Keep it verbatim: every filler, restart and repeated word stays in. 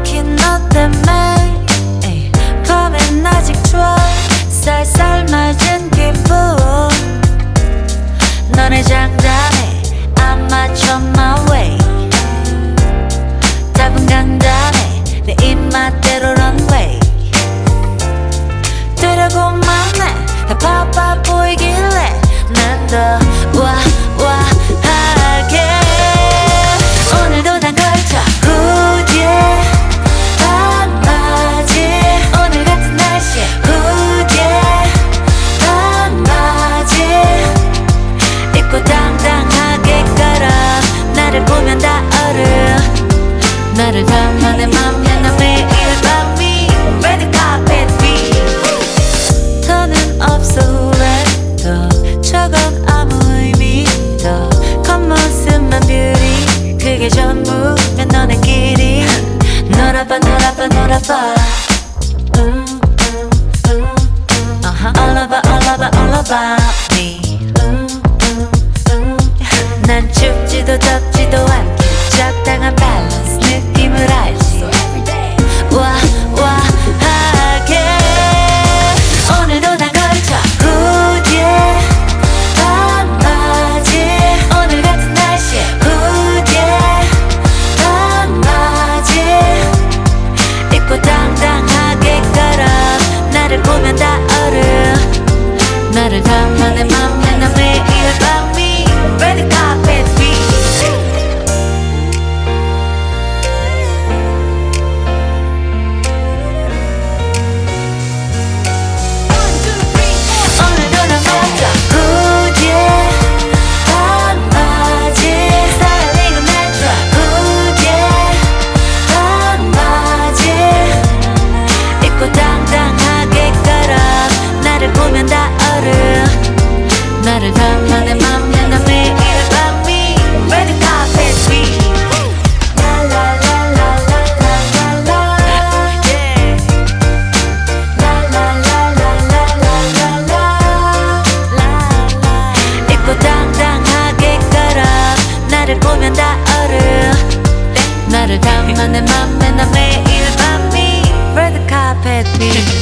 막힌 너 때문에 에이, 밤엔 아직 좋아 쌀쌀 맞은 기분 너네 장담에 안 맞춰 my way 답은 강담에 내 입맛대로 runway 되려고만 해 다 바빠 보이길래 난 더 와 와 하게 오늘도 난 걸쳐 굳이 반바지 오늘 같은 날씨에 굳이 반바지 입고 당당하게 걸어 나를 보면 다 얼어 나를 담아 내 맘에 나 매일 밤이 red carpet beat 더는 없어 후회도 저건 아무 의미도 겉모습만 뷰티 그게 전부면 너네 길이 놀아봐 놀아봐 놀아봐 음, 음, 음. uh-huh. All about all about all about me 음, 음, 음. 난 춥지도 덥지도 않게 적당한 밸런스 느낌을 알지 와 와 하게 오늘도 난 걸쳐 굳이 반바지 오늘 같은 날씨에 굳이 반바지 입고 당당하게 걸어 나를 보면 다 얼어 나를 담아 내 맘에 나 매일 밤이 red carpet beat 오늘도 난 먼저 굳이 반바지 스타일링은 metro 굳이 반바지 입고 당당하게 걸어 나를 보면 다 얼어 나를 담아 내 맘에 나 매일 밤이 red carpet beat 입고 당당하게 걸어 나를 보면 다 얼어 나를 담아 내 맘에 나 매일 밤이 red carpet beat